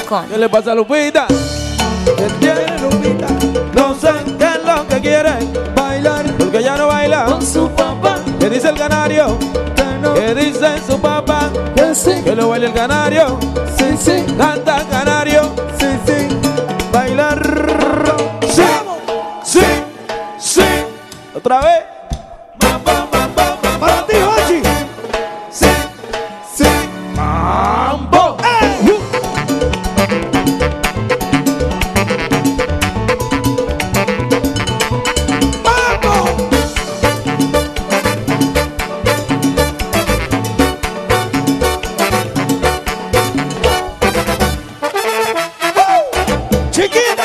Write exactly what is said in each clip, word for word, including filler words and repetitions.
com. ¿Qué le pasa a Lupita? ¿Qué tiene Lupita? No sé qué es lo que quiere bailar, porque ya no baila con su papá. ¿Qué dice el canario? Que no, ¿Qué dice su papá? que sí, Que lo baile el canario. sí, sí, Canta canario. sí, sí. Bailar. Sí, sí, sí. Otra vez. Mambo, mambo, mambo. Para ti, Hochi. Sí, sí. Mambo. ¡Eh! Uh. ¡Mambo! ¡Uh! ¡Chiquito!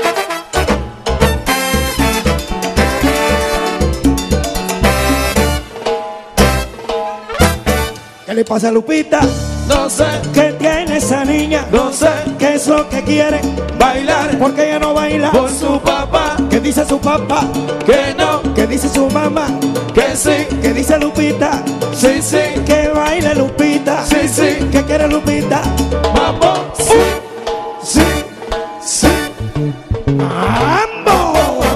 ¿Qué le pasa a Lupita? No sé, ¿Qué tiene esa niña? no sé. ¿Qué es lo que quiere? Bailar Porque ella no baila. con su papá. ¿Qué dice su papá? Que no, ¿Qué dice su mamá? que sí, ¿Qué dice Lupita? sí, sí. Que baile Lupita. Sí, sí. ¿Qué quiere Lupita? Mambo. Sí, sí, sí. ¡Mambo!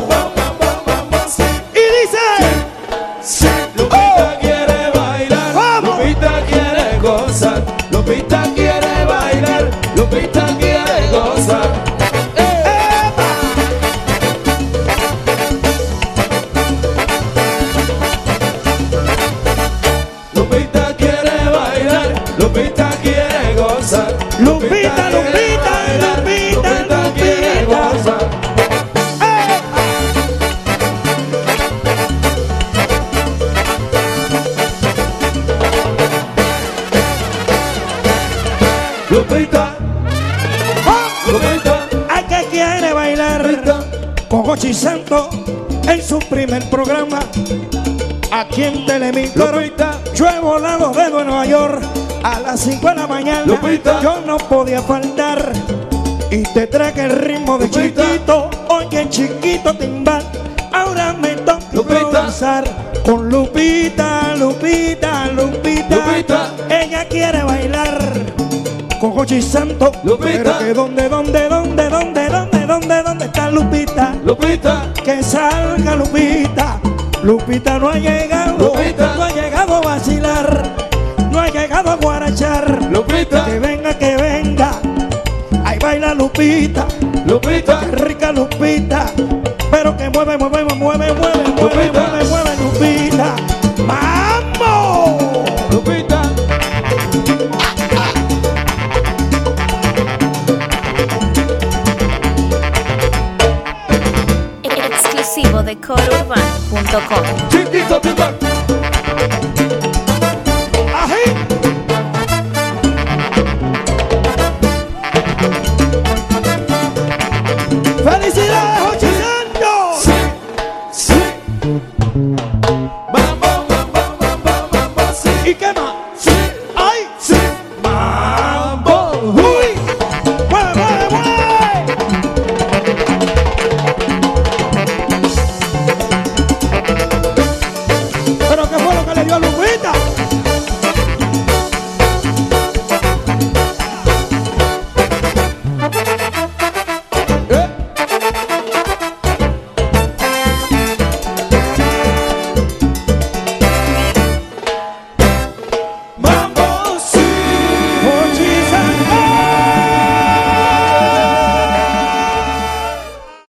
Y dice, Sí, Lupita quiere bailar, ¡vamos! Lupita quiere gozar, Lupita quiere bailar, Lupita quiere gozar. ¡epa! Lupita quiere bailar, Lupita quiere gozar. Lupita, quiere Lupita, bailar, Lupita, Lupita quiere Lupita. gozar. Lupita, Lupita, ¿A qué quiere bailar? Lupita. Con Hochi Santos en su primer programa. Aquí en Telemicro. Lupita. Yo he volado de Nueva York a las cinco de la mañana. Lupita. Yo no podía faltar. Y te traje el ritmo de Lupita. chiquito. Oye, chiquito timbal. Ahora me toca Lupita. improvisar con Lupita, Lupita, Lupita. Lupita. Ella quiere bailar con Hochi Santos. Lupita. Pero que dónde, dónde, dónde, dónde, dónde, dónde, dónde está Lupita. Lupita, Que salga Lupita. Lupita no ha llegado, Lupita. no ha llegado a vacilar, no ha llegado a guarachar. Lupita, Que venga, que venga. Ahí baila Lupita, Lupita, qué rica Lupita. Pero que mueve, mueve, mueve, mueve, mueve, Lupita. mueve, mueve Lupita. ¡Vamos! Lupita. Exclusivo de coro urbano punto com. Chiquito timbal. ¡Ají! ¡Felicidades, Hochi Santos! Sí, sí. Mambo, mambo, mambo, mambo, sí. ¿Y qué más? Sí, ¡Ay! sí. Mambo. ¡Uy! ¡Mueve, mueve, mueve! ¿Pero qué fue lo que le dio a Lupita?